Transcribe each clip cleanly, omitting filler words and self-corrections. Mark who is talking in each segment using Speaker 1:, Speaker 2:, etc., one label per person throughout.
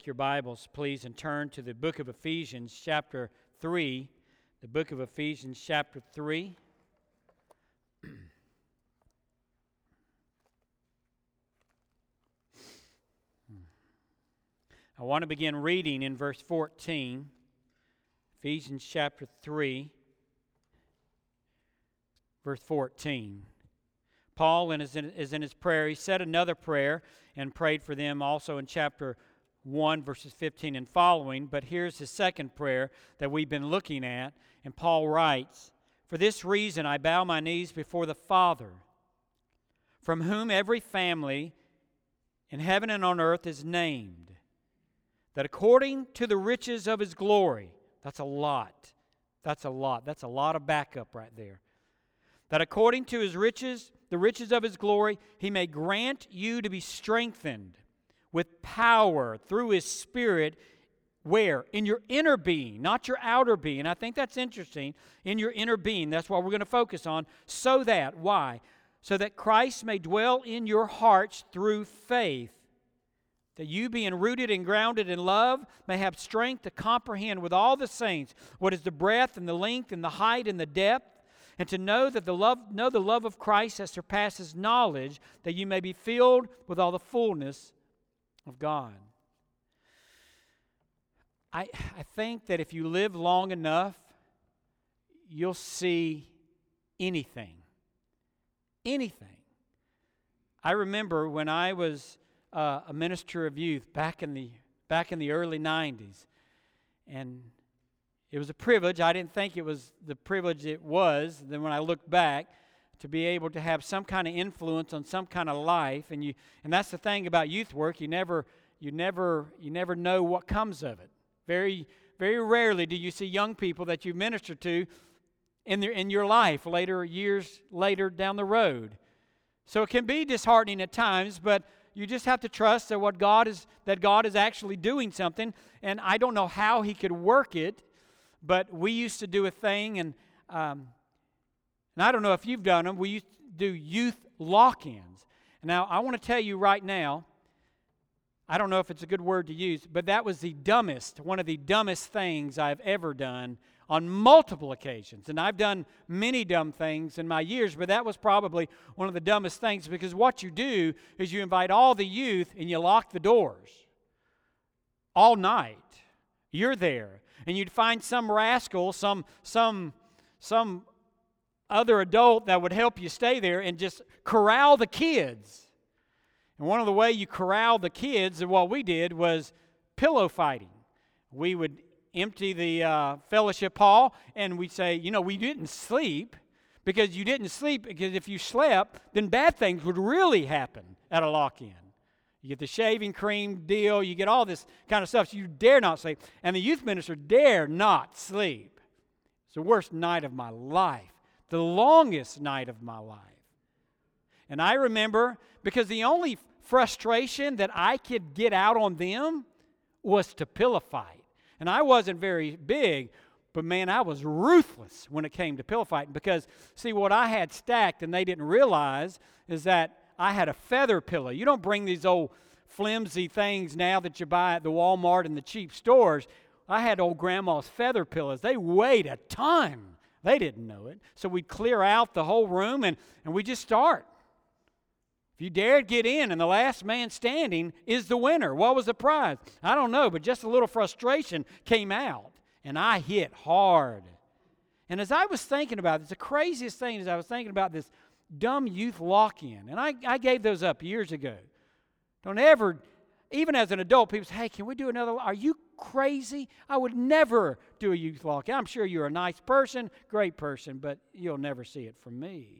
Speaker 1: Take your Bibles, please, and turn to the book of Ephesians, chapter 3. The book of Ephesians, chapter 3. I want to begin reading in verse 14. Ephesians, chapter 3, verse 14. Paul, is in his prayer, he said another prayer and prayed for them also in chapter 1, verses 15 and following. But here's his second prayer that we've been looking at. And Paul writes, "For this reason I bow my knees before the Father, from whom every family in heaven and on earth is named, that according to the riches of His glory," that's a lot. That's a lot of backup right there. "That according to His riches, the riches of His glory, He may grant you to be strengthened with power through His Spirit." Where? In your inner being, not your outer being. I think that's interesting. In your inner being. That's what we're going to focus on. So that, why? So that Christ may dwell in your hearts through faith, that you, being rooted and grounded in love, may have strength to comprehend with all the saints what is the breadth and the length and the height and the depth, and to know the love of Christ that surpasses knowledge, that you may be filled with all the fullness of God. I think that if you live long enough, you'll see anything. Anything. I remember when I was a minister of youth back in the early 90s, and it was a privilege. I didn't think it was the privilege it was. Then when I look back, to be able to have some kind of influence on some kind of life, and that's the thing about youth work. You never know what comes of it. Very, very rarely do you see young people that you minister to in your life years later down the road. So it can be disheartening at times, but you just have to trust that God is actually doing something. And I don't know how He could work it, but we used to do a thing, and I don't know if you've done them. We used to do youth lock-ins. Now, I want to tell you right now, I don't know if it's a good word to use, but that was one of the dumbest things I've ever done on multiple occasions. And I've done many dumb things in my years, but that was probably one of the dumbest things, because what you do is you invite all the youth and you lock the doors all night. You're there. And you'd find some rascal, some other adult that would help you stay there and just corral the kids. And one of the ways you corral the kids, and what we did, was pillow fighting. We would empty the fellowship hall, and we'd say, we didn't sleep, because you didn't sleep, because if you slept, then bad things would really happen at a lock-in. You get the shaving cream deal, you get all this kind of stuff, so you dare not sleep. And the youth minister dare not sleep. It's the worst night of my life, the longest night of my life. And I remember, because the only frustration that I could get out on them was to pillow fight. And I wasn't very big, but man, I was ruthless when it came to pillow fighting, because, see, what I had stacked and they didn't realize is that I had a feather pillow. You don't bring these old flimsy things now that you buy at the Walmart and the cheap stores. I had old grandma's feather pillows. They weighed a ton. They didn't know it. So we'd clear out the whole room and we just start. If you dared get in and the last man standing is the winner, what was the prize? I don't know, but just a little frustration came out, and I hit hard. And as I was thinking about this, the craziest thing is I was thinking about this dumb youth lock-in, and I gave those up years ago. Don't ever, even as an adult, people say, "Hey, can we do another? Are you crazy? I would never do a youth lock-in. I'm sure you're a nice person, great person, but you'll never see it from me."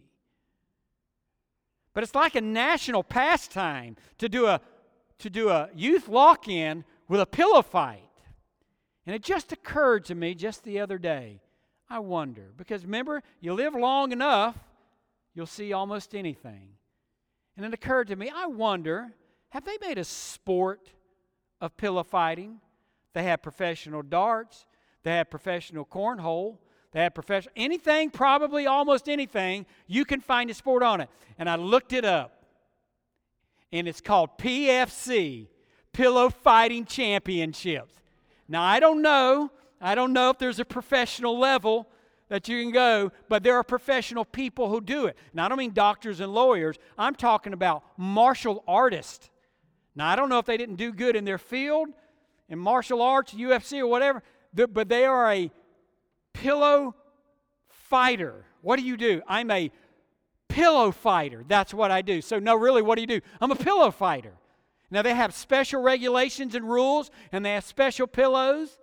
Speaker 1: But it's like a national pastime to do a youth lock-in with a pillow fight. And it just occurred to me just the other day. I wonder, because remember, you live long enough, you'll see almost anything. And it occurred to me, I wonder, have they made a sport of pillow fighting? They have professional darts. They have professional cornhole. They have professional, anything, probably almost anything, you can find a sport on it. And I looked it up. And it's called PFC, pillow fighting championships. Now, I don't know if there's a professional level that you can go, but there are professional people who do it. Now, I don't mean doctors and lawyers. I'm talking about martial artists. Now, I don't know if they didn't do good in their field, in martial arts, UFC or whatever, but they are a pillow fighter. What do? I'm a pillow fighter. That's what I do. So, no, really, what do? I'm a pillow fighter. Now, they have special regulations and rules, and they have special pillows.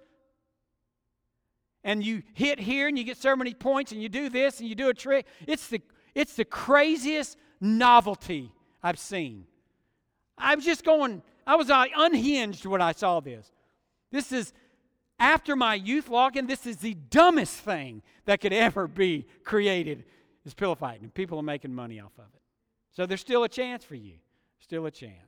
Speaker 1: And you hit here, and you get so many points, and you do this, and you do a trick. It's the craziest novelty I've seen. I was unhinged when I saw this. This is, after my youth login, this is the dumbest thing that could ever be created, is pillow fighting. And people are making money off of it. So there's still a chance for you. Still a chance.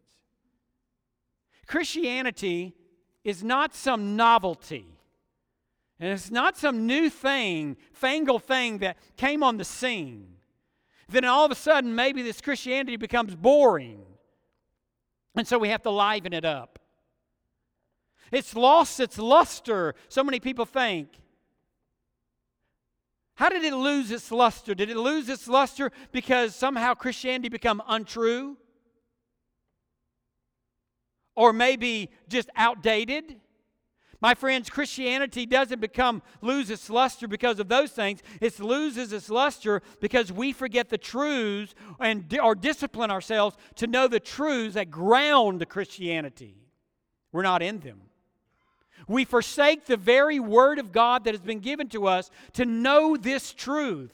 Speaker 1: Christianity is not some novelty. And it's not some new thing, fangled thing that came on the scene. Then all of a sudden, maybe this Christianity becomes boring. And so we have to liven it up. It's lost its luster, so many people think. How did it lose its luster? Did it lose its luster because somehow Christianity become untrue? Or maybe just outdated? My friends, Christianity doesn't lose its luster because of those things. It loses its luster because we forget the truths or discipline ourselves to know the truths that ground the Christianity. We're not in them. We forsake the very Word of God that has been given to us to know this truth.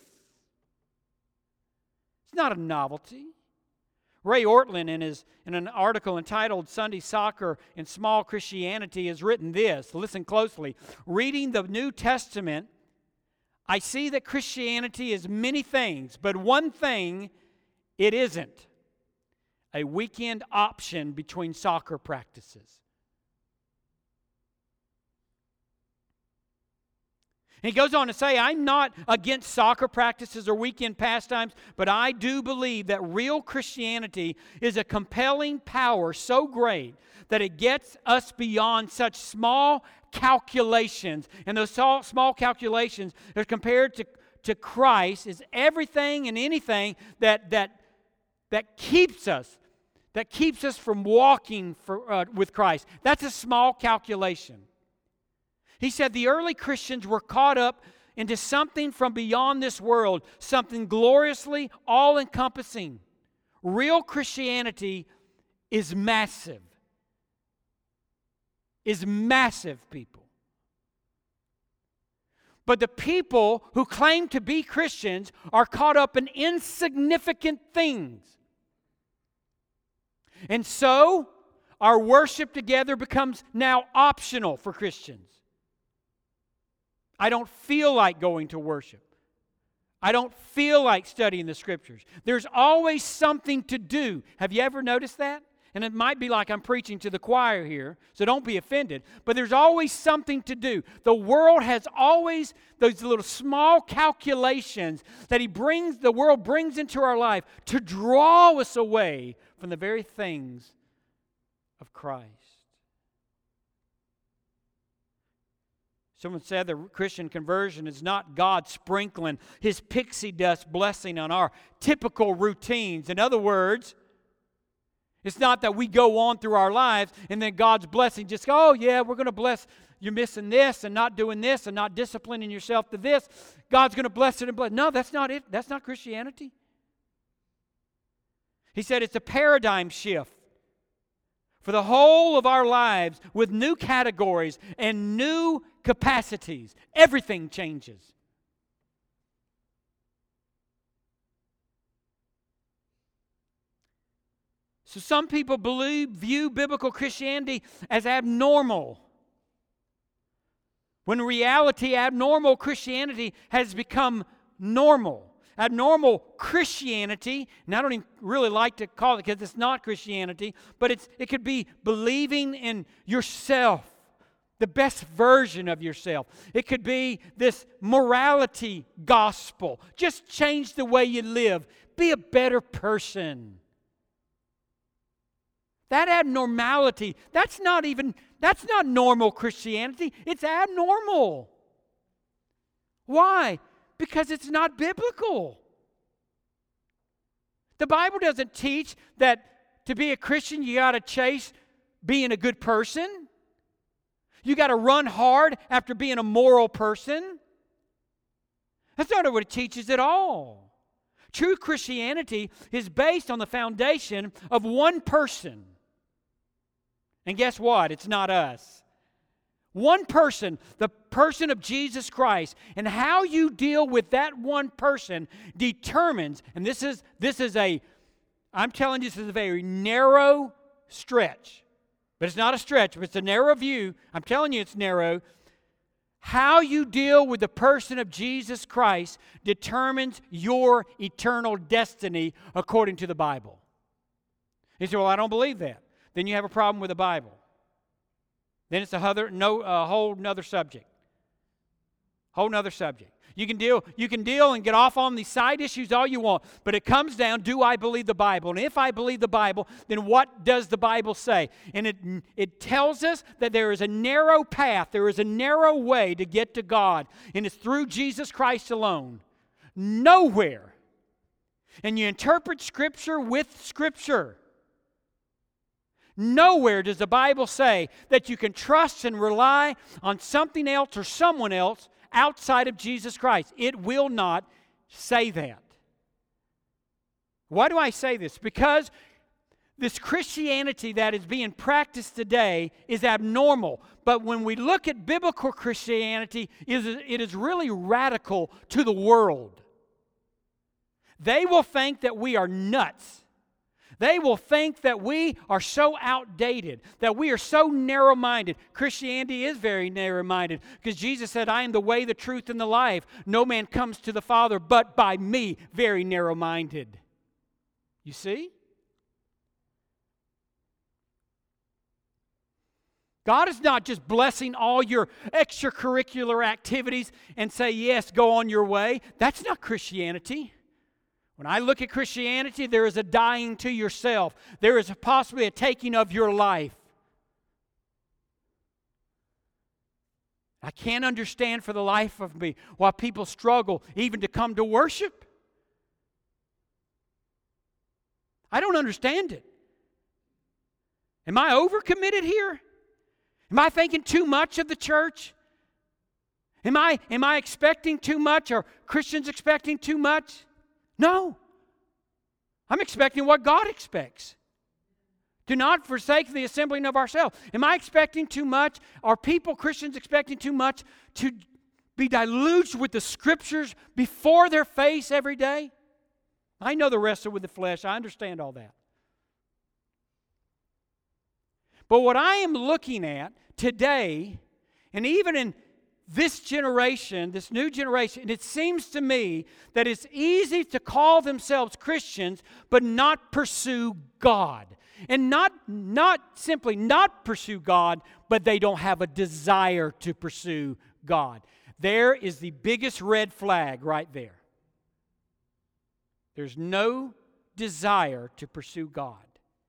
Speaker 1: It's not a novelty. Ray Ortlund, in an article entitled Sunday Soccer and Small Christianity, has written this. Listen closely. Reading the New Testament, I see that Christianity is many things, but one thing it isn't: a weekend option between soccer practices. He goes on to say, I'm not against soccer practices or weekend pastimes, but I do believe that real Christianity is a compelling power so great that it gets us beyond such small calculations. And those small calculations, as compared to Christ, is everything and anything that keeps us from walking with Christ. That's a small calculation. He said the early Christians were caught up into something from beyond this world, something gloriously all-encompassing. Real Christianity is massive. Is massive, people. But the people who claim to be Christians are caught up in insignificant things. And so, our worship together becomes now optional for Christians. I don't feel like going to worship. I don't feel like studying the Scriptures. There's always something to do. Have you ever noticed that? And it might be like I'm preaching to the choir here, so don't be offended. But there's always something to do. The world has always those little small calculations that the world brings into our life to draw us away from the very things of Christ. Someone said the Christian conversion is not God sprinkling His pixie dust blessing on our typical routines. In other words, it's not that we go on through our lives and then God's blessing just go, oh yeah, we're going to bless, you're missing this and not doing this and not disciplining yourself to this. God's going to bless it and bless. No, that's not it. That's not Christianity. He said it's a paradigm shift for the whole of our lives with new categories and new capacities. Everything changes. So some people view biblical Christianity as abnormal. When in reality, abnormal Christianity has become normal. Abnormal Christianity, and I don't even really like to call it because it's not Christianity, but it could be believing in yourself, the best version of yourself. It could be this morality gospel. Just change the way you live. Be a better person. That abnormality, that's not normal Christianity. It's abnormal. Why? Because it's not biblical. The Bible doesn't teach that to be a Christian you got to chase being a good person. You got to run hard after being a moral person. That's not what it teaches at all. True Christianity is based on the foundation of one person. And guess what? It's not us. One person, the person of Jesus Christ, and how you deal with that one person determines, and I'm telling you, this is a very narrow stretch. But it's not a stretch, but it's a narrow view. I'm telling you it's narrow. How you deal with the person of Jesus Christ determines your eternal destiny according to the Bible. You say, well, I don't believe that. Then you have a problem with the Bible. Then it's a whole nother subject. Whole nother subject. You can deal and get off on these side issues all you want, but it comes down, do I believe the Bible? And if I believe the Bible, then what does the Bible say? And it tells us that there is a narrow path, there is a narrow way to get to God, and it's through Jesus Christ alone. Nowhere. And you interpret Scripture with Scripture. Nowhere does the Bible say that you can trust and rely on something else or someone else outside of Jesus Christ. It will not say that. Why do I say this? Because this Christianity that is being practiced today is abnormal. But when we look at biblical Christianity, it is really radical to the world. They will think that we are nuts. They will think that we are so outdated, that we are so narrow-minded. Christianity is very narrow-minded because Jesus said, I am the way, the truth, and the life. No man comes to the Father but by me, very narrow-minded. You see? God is not just blessing all your extracurricular activities and say, yes, go on your way. That's not Christianity. When I look at Christianity, there is a dying to yourself. There is possibly a taking of your life. I can't understand for the life of me why people struggle even to come to worship. I don't understand it. Am I overcommitted here? Am I thinking too much of the church? Am I expecting too much? Are Christians expecting too much? No. I'm expecting what God expects. Do not forsake the assembling of ourselves. Am I expecting too much? Are Christians expecting too much to be deluged with the Scriptures before their face every day? I know the wrestle with the flesh. I understand all that. But what I am looking at today, and even in this generation, this new generation, it seems to me that it's easy to call themselves Christians but not pursue God. And not simply not pursue God, but they don't have a desire to pursue God. There is the biggest red flag right there. There's no desire to pursue God.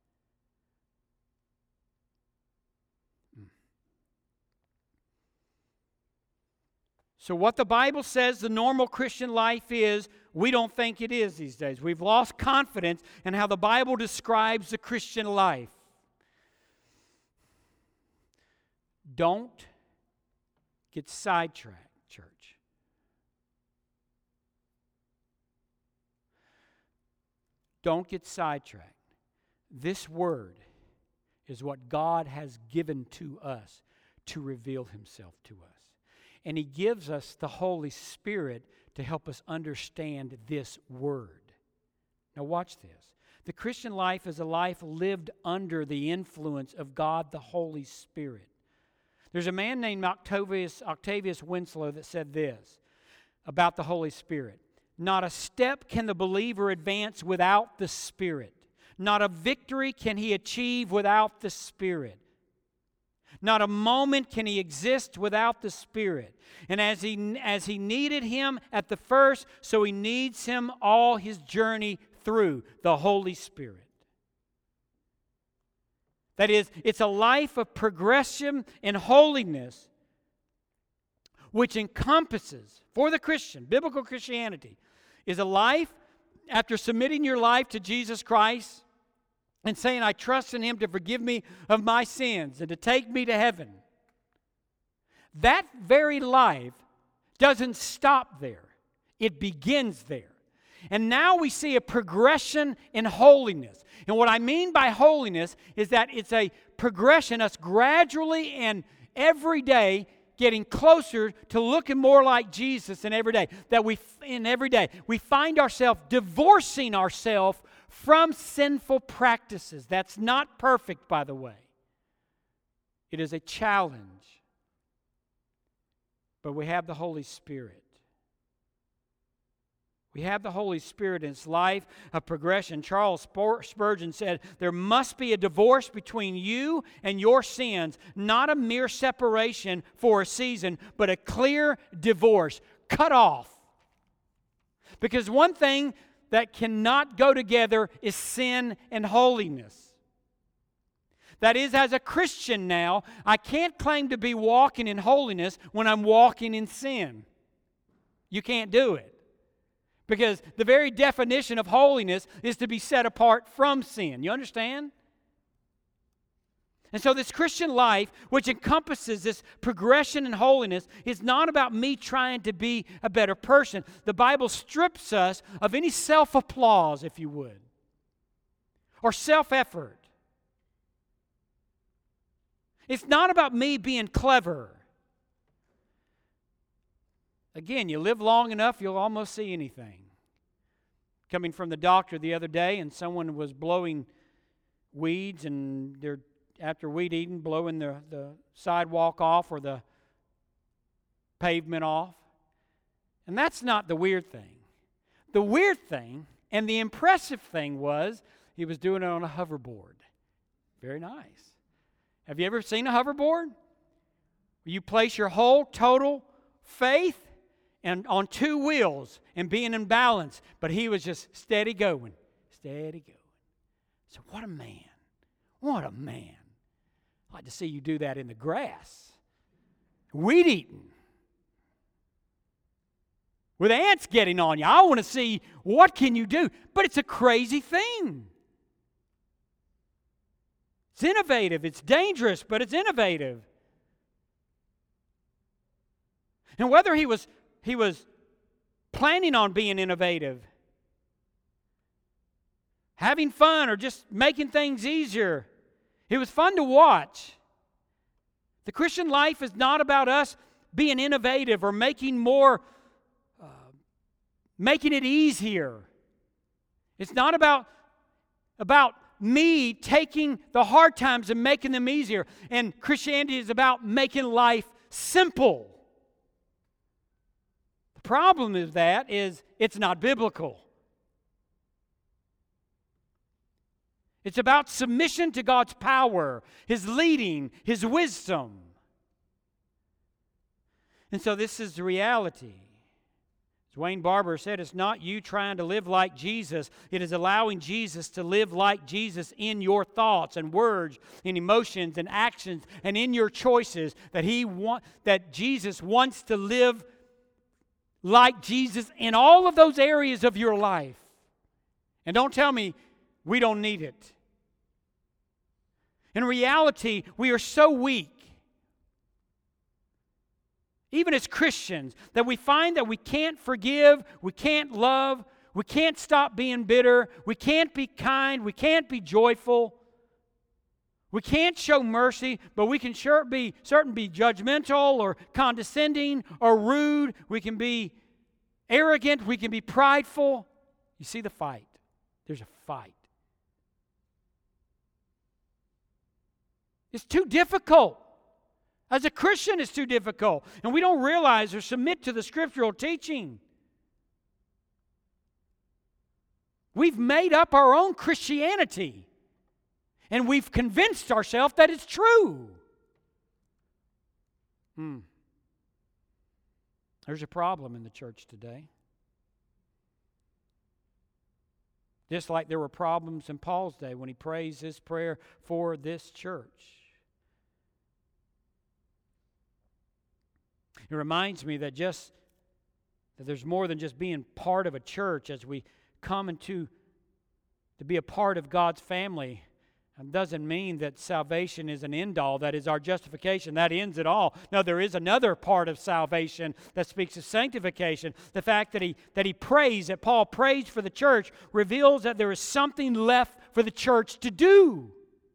Speaker 1: So what the Bible says the normal Christian life is, we don't think it is these days. We've lost confidence in how the Bible describes the Christian life. Don't get sidetracked, church. Don't get sidetracked. This word is what God has given to us to reveal Himself to us. And He gives us the Holy Spirit to help us understand this word. Now watch this. The Christian life is a life lived under the influence of God the Holy Spirit. There's a man named Octavius Winslow that said this about the Holy Spirit. Not a step can the believer advance without the Spirit. Not a victory can he achieve without the Spirit. Not a moment can he exist without the Spirit. And as he needed Him at the first, so he needs Him all his journey through the Holy Spirit. That is, it's a life of progression in holiness, which encompasses, for the Christian, biblical Christianity, is a life after submitting your life to Jesus Christ and saying, I trust in Him to forgive me of my sins and to take me to heaven. That very life doesn't stop there. It begins there. And now we see a progression in holiness. And what I mean by holiness is that it's a progression, us gradually and every day getting closer to looking more like Jesus in every day. That we find ourselves divorcing ourselves from sinful practices. That's not perfect, by the way. It is a challenge. But we have the Holy Spirit. We have the Holy Spirit in its life of progression. Charles Spurgeon said, there must be a divorce between you and your sins, not a mere separation for a season, but a clear divorce. Cut off. Because one thing that cannot go together is sin and holiness. That is, as a Christian now, I can't claim to be walking in holiness when I'm walking in sin. You can't do it. Because the very definition of holiness is to be set apart from sin. You understand? And so this Christian life, which encompasses this progression in holiness, is not about me trying to be a better person. The Bible strips us of any self-applause, if you would, or self-effort. It's not about me being clever. Again, you live long enough, you'll almost see anything. Coming from the doctor the other day, and someone was blowing weeds, and they're, after weed eating, blowing the sidewalk off or the pavement off. And that's not the weird thing. The weird thing and the impressive thing was he was doing it on a hoverboard. Very nice. Have you ever seen a hoverboard? You place your whole total faith and on two wheels and being in balance. But he was just steady going. Steady going. So what a man. What a man. I'd like to see you do that in the grass. Weed eating. With ants getting on you. I want to see what can you do. But it's a crazy thing. It's innovative. It's dangerous, but it's innovative. And whether he was planning on being innovative, having fun, or just making things easier, it was fun to watch. The Christian life is not about us being innovative or making it easier. It's not about me taking the hard times and making them easier. And Christianity is about making life simple. The problem is it's not biblical. It's about submission to God's power, His leading, His wisdom. And so this is the reality. As Wayne Barber said, it's not you trying to live like Jesus. It is allowing Jesus to live like Jesus in your thoughts and words and emotions and actions and in your choices, that Jesus wants to live like Jesus in all of those areas of your life. And don't tell me we don't need it. In reality, we are so weak, even as Christians, that we find that we can't forgive, we can't love, we can't stop being bitter, we can't be kind, we can't be joyful, we can't show mercy, but we can certainly be judgmental or condescending or rude. We can be arrogant, we can be prideful. You see the fight. There's a fight. It's too difficult. As a Christian, it's too difficult. And we don't realize or submit to the scriptural teaching. We've made up our own Christianity. And we've convinced ourselves that it's true. There's a problem in the church today. Just like there were problems in Paul's day when he prays this prayer for this church. It reminds me that there's more than just being part of a church as we come to be a part of God's family. It doesn't mean that salvation is an end-all, that is our justification, that ends it all. No, there is another part of salvation that speaks of sanctification. The fact that Paul prays for the church, reveals that there is something left for the church to do.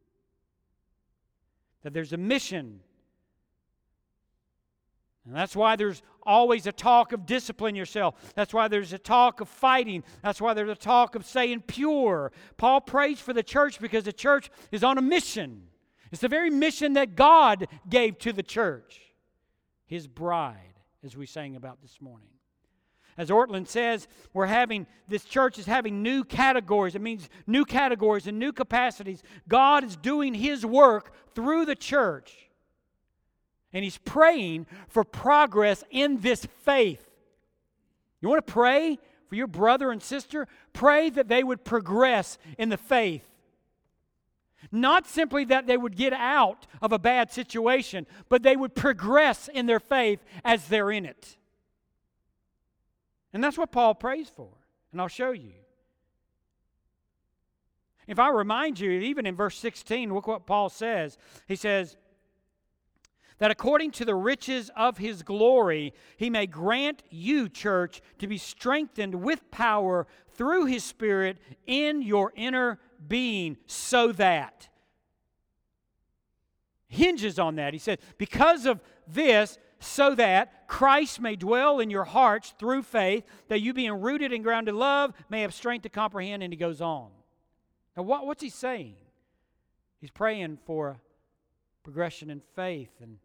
Speaker 1: That there's a mission. And that's why there's always a talk of discipline yourself. That's why there's a talk of fighting. That's why there's a talk of staying pure. Paul prays for the church because the church is on a mission. It's the very mission that God gave to the church, His bride, as we sang about this morning. As Ortlund says, this church is having new categories. It means new categories and new capacities. God is doing His work through the church. And he's praying for progress in this faith. You want to pray for your brother and sister? Pray that they would progress in the faith. Not simply that they would get out of a bad situation, but they would progress in their faith as they're in it. And that's what Paul prays for. And I'll show you. If I remind you, even in verse 16, look what Paul says. He says, that according to the riches of His glory, He may grant you, church, to be strengthened with power through His Spirit in your inner being, so that. Hinges on that. He said, because of this, so that Christ may dwell in your hearts through faith, that you being rooted and grounded in love may have strength to comprehend, and he goes on. Now what's he saying? He's praying for progression in faith, and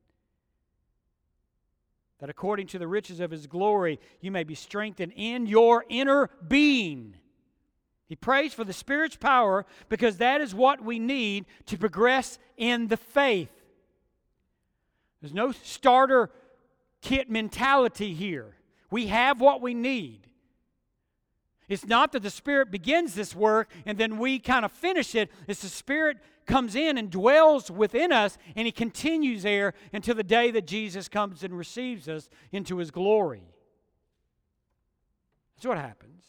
Speaker 1: that according to the riches of His glory, you may be strengthened in your inner being. He prays for the Spirit's power because that is what we need to progress in the faith. There's no starter kit mentality here. We have what we need. It's not that the Spirit begins this work and then we kind of finish it. It's the Spirit comes in and dwells within us, and He continues there until the day that Jesus comes and receives us into His glory. That's what happens.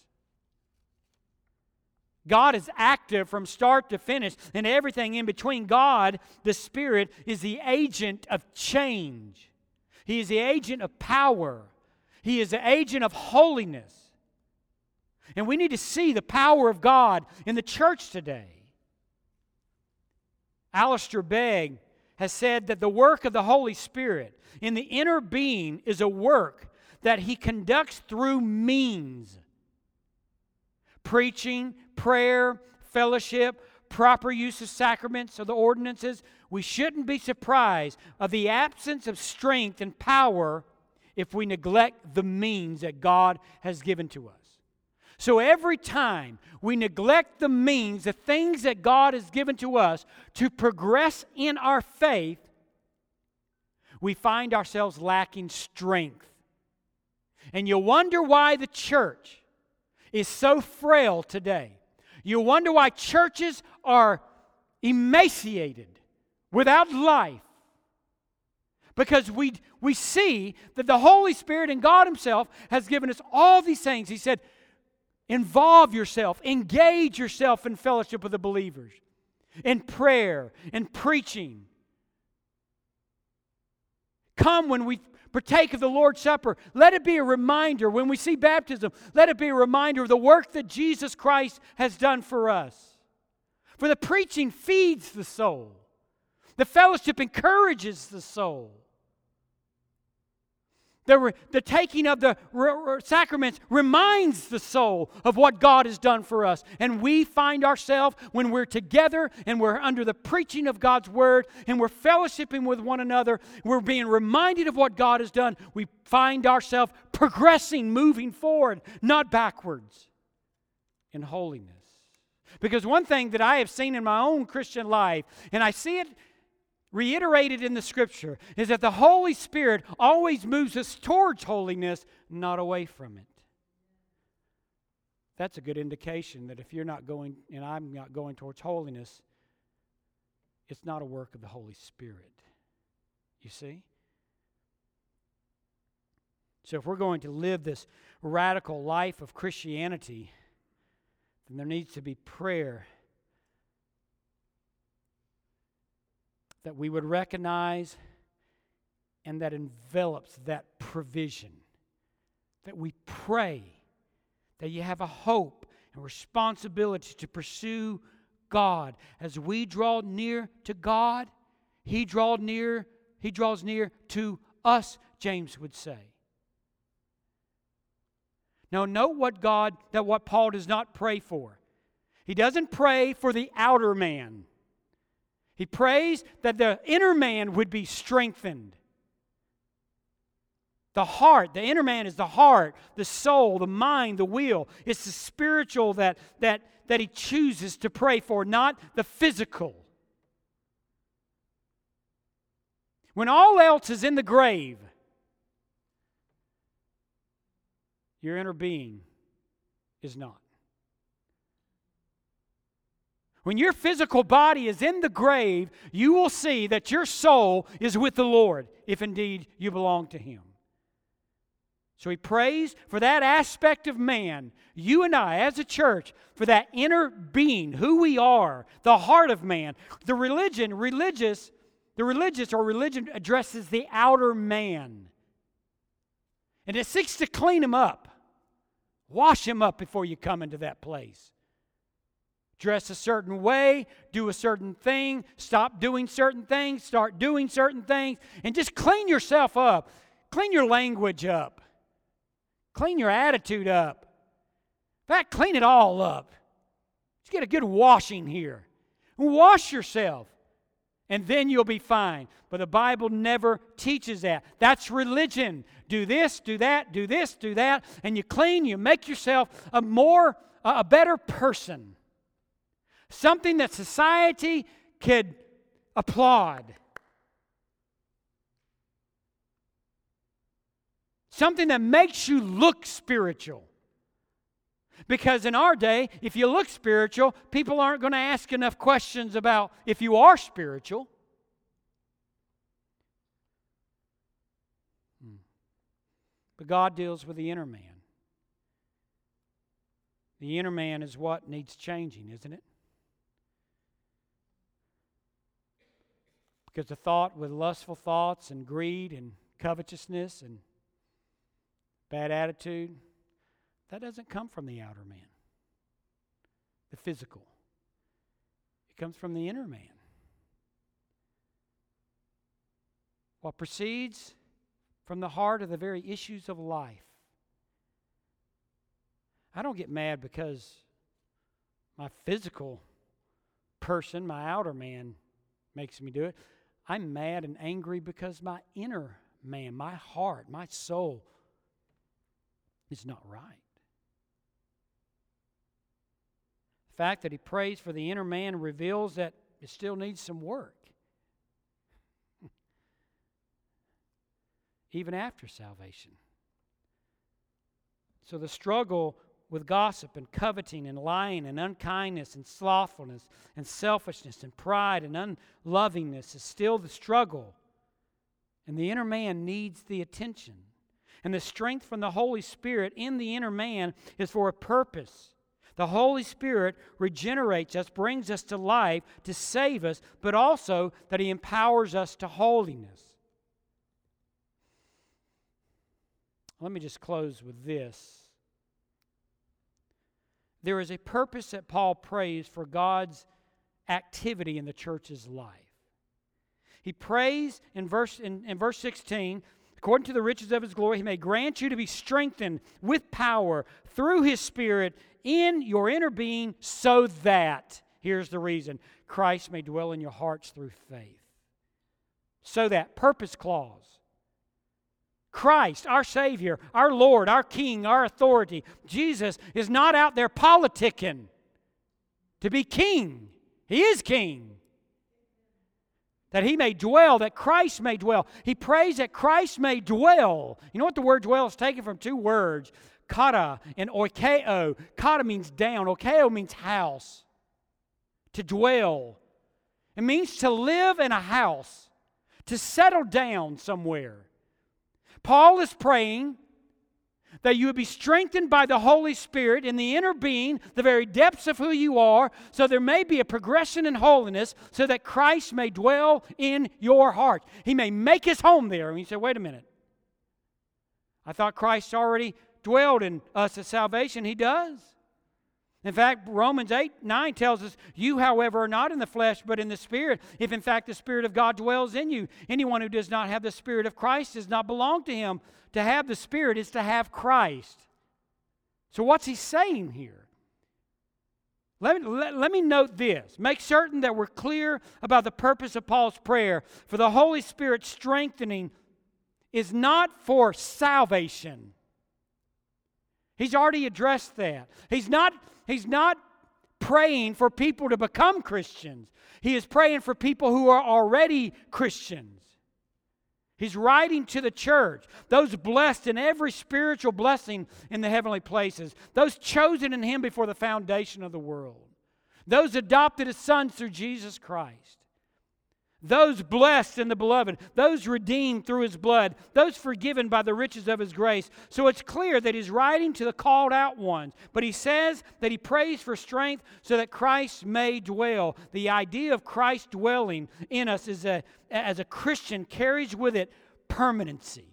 Speaker 1: God is active from start to finish, and everything in between. God, the Spirit, is the agent of change. He is the agent of power. He is the agent of holiness. And we need to see the power of God in the church today. Alistair Begg has said that the work of the Holy Spirit in the inner being is a work that He conducts through means. Preaching, prayer, fellowship, proper use of sacraments or the ordinances. We shouldn't be surprised of the absence of strength and power if we neglect the means that God has given to us. So every time we neglect the means, the things that God has given to us to progress in our faith, we find ourselves lacking strength. And you wonder why the church is so frail today. You wonder why churches are emaciated, without life. Because we see that the Holy Spirit and God Himself has given us all these things. He said, involve yourself, engage yourself in fellowship with the believers, in prayer, in preaching. Come when we partake of the Lord's Supper. Let it be a reminder. When we see baptism, let it be a reminder of the work that Jesus Christ has done for us. For the preaching feeds the soul. The fellowship encourages the soul. The taking of the sacraments reminds the soul of what God has done for us. And we find ourselves, when we're together and we're under the preaching of God's Word and we're fellowshipping with one another, we're being reminded of what God has done. We find ourselves progressing, moving forward, not backwards in holiness. Because one thing that I have seen in my own Christian life, and I see it reiterated in the Scripture, is that the Holy Spirit always moves us towards holiness, not away from it. that's a good indication that if you're not going and I'm not going towards holiness, it's not a work of the Holy Spirit. You see? So if we're going to live this radical life of Christianity, then there needs to be prayer that we would recognize and that envelops that provision. That we pray that you have a hope and responsibility to pursue God. As we draw near to God, He draws near to us, James would say. Now note what Paul does not pray for. He doesn't pray for the outer man. He prays that the inner man would be strengthened. The heart, the inner man is the heart, the soul, the mind, the will. It's the spiritual that he chooses to pray for, not the physical. When all else is in the grave, your inner being is not. When your physical body is in the grave, you will see that your soul is with the Lord, if indeed you belong to Him. So he prays for that aspect of man, you and I as a church, for that inner being, who we are, the heart of man. The religion addresses the outer man. And it seeks to clean him up. Wash him up before you come into that place. Dress a certain way, do a certain thing, stop doing certain things, start doing certain things, and just clean yourself up. Clean your language up. Clean your attitude up. In fact, clean it all up. Just get a good washing here. Wash yourself, and then you'll be fine. But the Bible never teaches that. That's religion. Do this, do that, do this, do that, and you clean, you make yourself a better person. Something that society could applaud. Something that makes you look spiritual. Because in our day, if you look spiritual, people aren't going to ask enough questions about if you are spiritual. But God deals with the inner man. The inner man is what needs changing, isn't it? Because the thought with lustful thoughts and greed and covetousness and bad attitude, that doesn't come from the outer man, the physical. It comes from the inner man. What proceeds from the heart are the very issues of life. I don't get mad because my physical person, my outer man, makes me do it. I'm mad and angry because my inner man, my heart, my soul is not right. The fact that he prays for the inner man reveals that it still needs some work. Even after salvation. So the struggle with gossip and coveting and lying and unkindness and slothfulness and selfishness and pride and unlovingness is still the struggle. And the inner man needs the attention. And the strength from the Holy Spirit in the inner man is for a purpose. The Holy Spirit regenerates us, brings us to life to save us, but also that He empowers us to holiness. Let me just close with this. There is a purpose that Paul prays for God's activity in the church's life. He prays in verse 16, according to the riches of His glory, He may grant you to be strengthened with power through His Spirit in your inner being, so that, here's the reason, Christ may dwell in your hearts through faith. So that, purpose clause. Christ, our Savior, our Lord, our King, our authority, Jesus is not out there politicking to be king. He is king. That He may dwell, that Christ may dwell. He prays that Christ may dwell. You know what the word dwell is taken from? Two words. kata and oikeo. Kata means down. Oikeo means house. To dwell. It means to live in a house. To settle down somewhere. Paul is praying that you would be strengthened by the Holy Spirit in the inner being, the very depths of who you are, so there may be a progression in holiness, so that Christ may dwell in your heart. He may make His home there. And you say, wait a minute. I thought Christ already dwelled in us at salvation. He does. In fact, Romans 8:9 tells us, you, however, are not in the flesh, but in the Spirit, if in fact the Spirit of God dwells in you. Anyone who does not have the Spirit of Christ does not belong to Him. To have the Spirit is to have Christ. So what's he saying here? Let me note this. Make certain that we're clear about the purpose of Paul's prayer. For the Holy Spirit strengthening is not for salvation. He's already addressed that. He's not praying for people to become Christians. He is praying for people who are already Christians. He's writing to the church, those blessed in every spiritual blessing in the heavenly places, those chosen in Him before the foundation of the world, those adopted as sons through Jesus Christ, those blessed in the beloved, those redeemed through His blood, those forgiven by the riches of His grace. So it's clear that He's writing to the called out ones. But He says that He prays for strength so that Christ may dwell. The idea of Christ dwelling in us as a Christian carries with it permanency.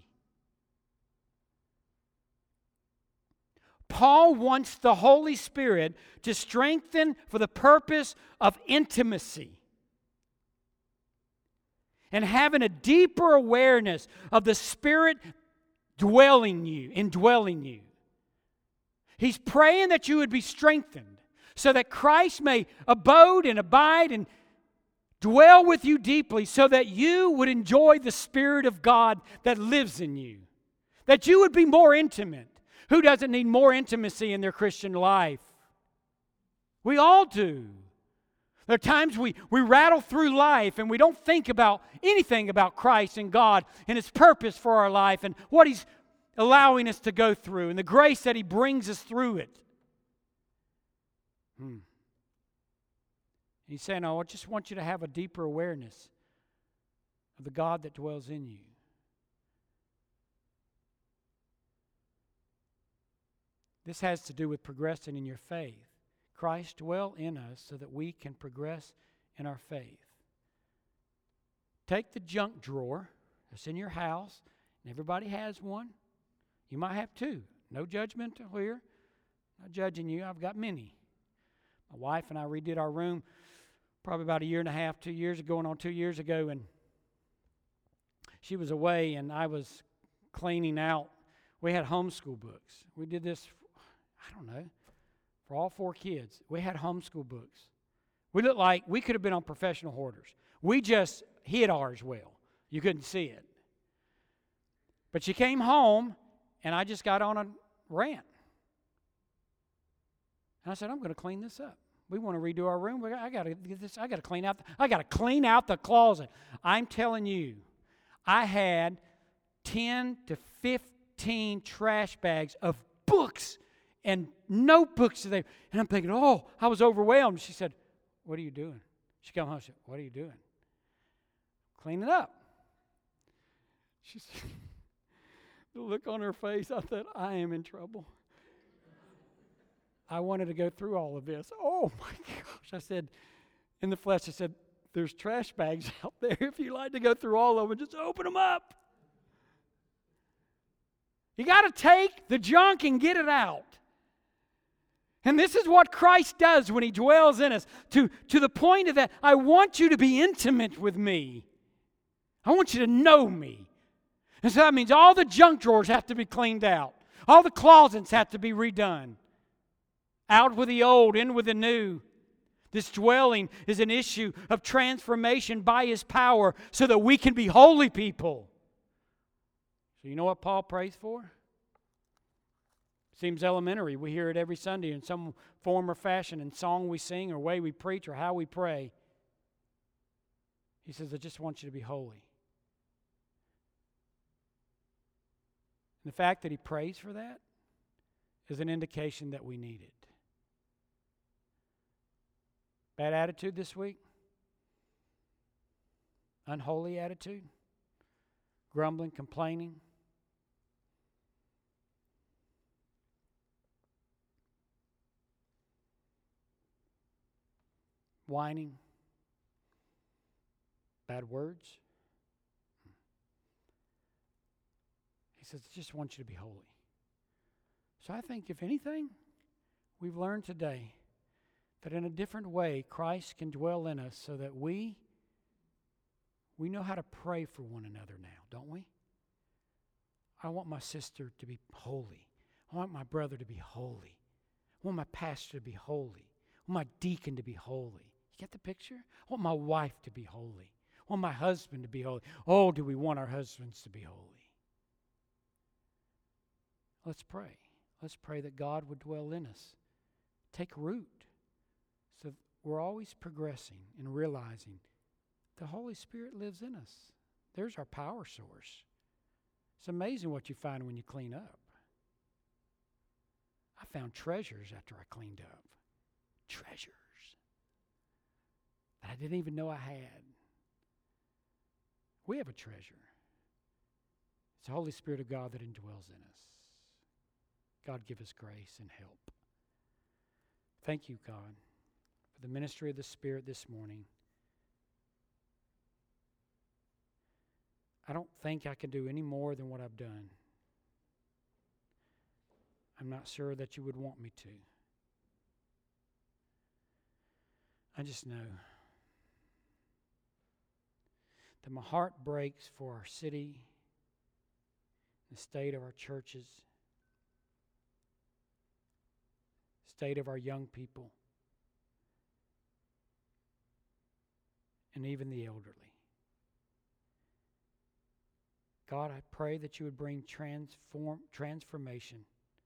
Speaker 1: Paul wants the Holy Spirit to strengthen for the purpose of intimacy. And having a deeper awareness of the Spirit indwelling you. He's praying that you would be strengthened so that Christ may abode and abide and dwell with you deeply so that you would enjoy the Spirit of God that lives in you. That you would be more intimate. Who doesn't need more intimacy in their Christian life? We all do. There are times we rattle through life and we don't think about anything about Christ and God and His purpose for our life and what He's allowing us to go through and the grace that He brings us through it. He's saying, I just want you to have a deeper awareness of the God that dwells in you. This has to do with progressing in your faith. Christ dwell in us so that we can progress in our faith. Take the junk drawer that's in your house, and everybody has one. You might have two. No judgment here. Not judging you. I've got many. My wife and I redid our room probably about 1.5 years, 2 years ago, going on 2 years ago, and she was away, and I was cleaning out. We had homeschool books. We did this, for all 4 kids. We had homeschool books. We looked like we could have been on Professional Hoarders. We just hid ours well. You couldn't see it. But she came home, and I just got on a rant. And I said, I'm going to clean this up. We want to redo our room. I got to get this. I got to clean out the closet. I'm telling you, I had 10 to 15 trash bags of books and notebooks today. And I'm thinking, I was overwhelmed. She said, what are you doing? She came home and said, what are you doing? Cleaning up. She said, the look on her face, I thought, I am in trouble. I wanted to go through all of this. Oh my gosh. I said, in the flesh, I said, there's trash bags out there. If you like to go through all of them, just open them up. You got to take the junk and get it out. And this is what Christ does when He dwells in us. To the point of that, I want you to be intimate with me. I want you to know me. And so that means all the junk drawers have to be cleaned out. All the closets have to be redone. Out with the old, in with the new. This dwelling is an issue of transformation by His power so that we can be holy people. So you know what Paul prays for? Seems elementary. We hear it every Sunday in some form or fashion, in song we sing or way we preach or how we pray. He says, I just want you to be holy. And the fact that he prays for that is an indication that we need it. Bad attitude this week? Unholy attitude? Grumbling, complaining? Whining? Bad words? He says, I just want you to be holy. So I think, if anything, we've learned today that in a different way, Christ can dwell in us so that we know how to pray for one another now, don't we? I want my sister to be holy. I want my brother to be holy. I want my pastor to be holy. I want my deacon to be holy. You get the picture? I want my wife to be holy. I want my husband to be holy. Oh, do we want our husbands to be holy? Let's pray. Let's pray that God would dwell in us. Take root. So we're always progressing and realizing the Holy Spirit lives in us. There's our power source. It's amazing what you find when you clean up. I found treasures after I cleaned up. Treasures that I didn't even know I had. We have a treasure. It's the Holy Spirit of God that indwells in us. God, give us grace and help. Thank you, God, for the ministry of the Spirit this morning. I don't think I can do any more than what I've done. I'm not sure that you would want me to. I just know that my heart breaks for our city, the state of our churches, state of our young people, and even the elderly. God, I pray that you would bring transformation.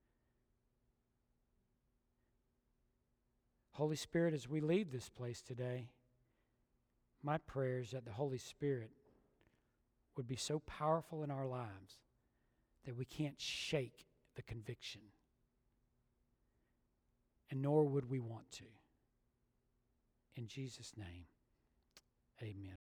Speaker 1: Holy Spirit, as we leave this place today, my prayer is that the Holy Spirit would be so powerful in our lives that we can't shake the conviction, and nor would we want to. In Jesus' name, amen.